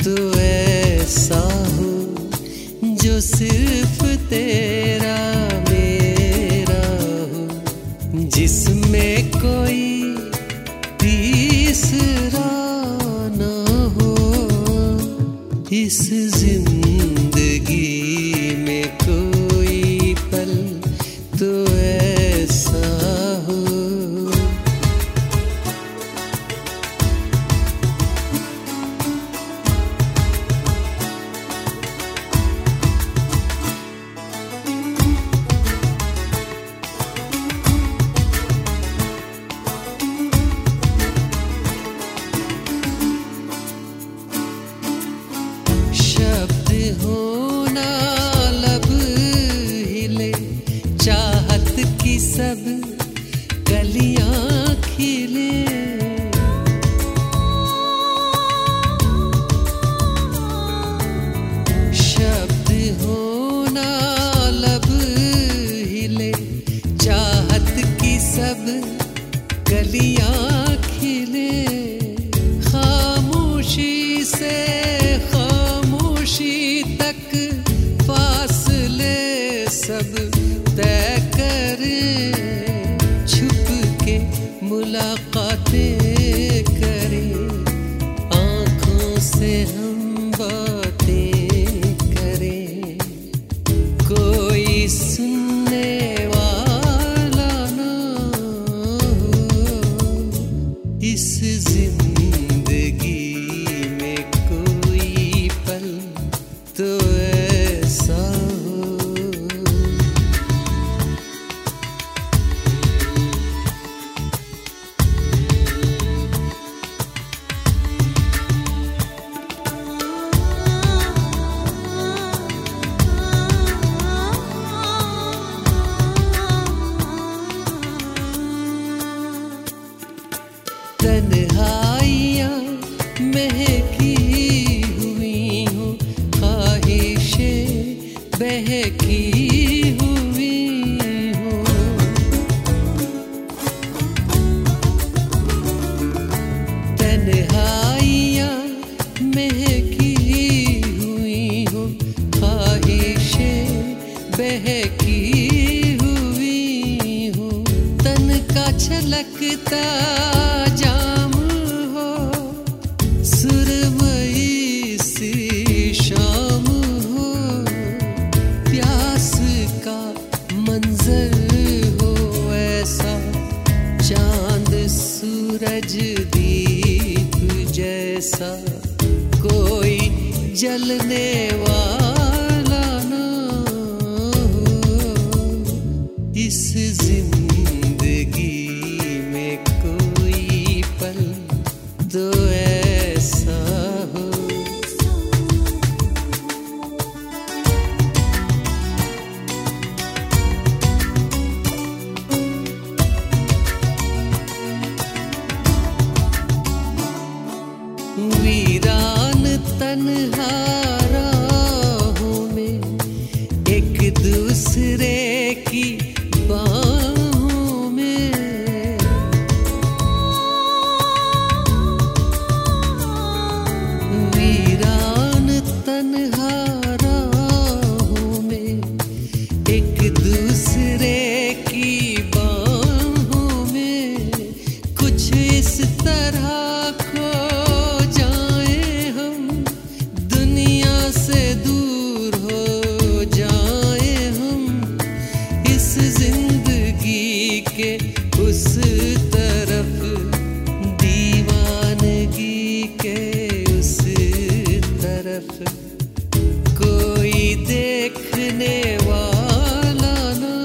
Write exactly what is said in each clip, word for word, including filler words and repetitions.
तो ऐसा हो जो सिर्फ तेरा मेरा हो, जिसमें कोई तीसरा न हो। इस जिंदगी में कोई पल तो ऐसा हो। शब्द होना लब हिले, चाहत की सब कलियां खिले। शब्द होना लब हिले, चाहत की सब कलियां खिले। खामोशी से खामोशी तक फासले सब तय करें, छुप के मुलाकातें करें, आँखों से हम बातें करें। कोई सुनने वाला ना हो। इस जिंदगी में कोई पल तो ऐसा हो। तन्हाइयाँ महकी हुई हो, ख्वाहिशें बहकी हुई हो। तन्हाइयाँ महकी हुई हो, ख्वाहिशें बहकी हुई हो। तन का छलकता जाम हो, सुरमई सी शाम हो। प्यास का मंजर हो ऐसा, चांद सूरज दीप जैसा। कोई जलने वाला ना हो। इस जिंदगी में कोई पल तो ऐसा हो। वीरान तन्हा राहों में, एक दूसरे की बाहों में। वीरान तन्हा राहों में, एक दूसरे की बाहों में। कुछ इस तरह खो जाए हम, दुनिया से दूर हो जाए हम। इस जिंदगी के उस तरफ, दीवानगी के उस तरफ। कोई देखने वाला ना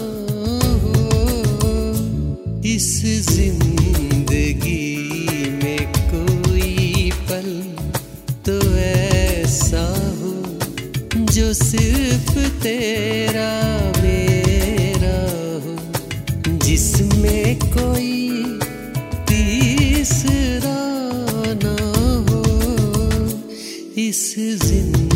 हो। इस जिंदगी में कोई पल तो ऐसा हो, जो सिर्फ तेरा मेरा हो, जिसमें कोई तीसरा ना हो। इस जिंदगी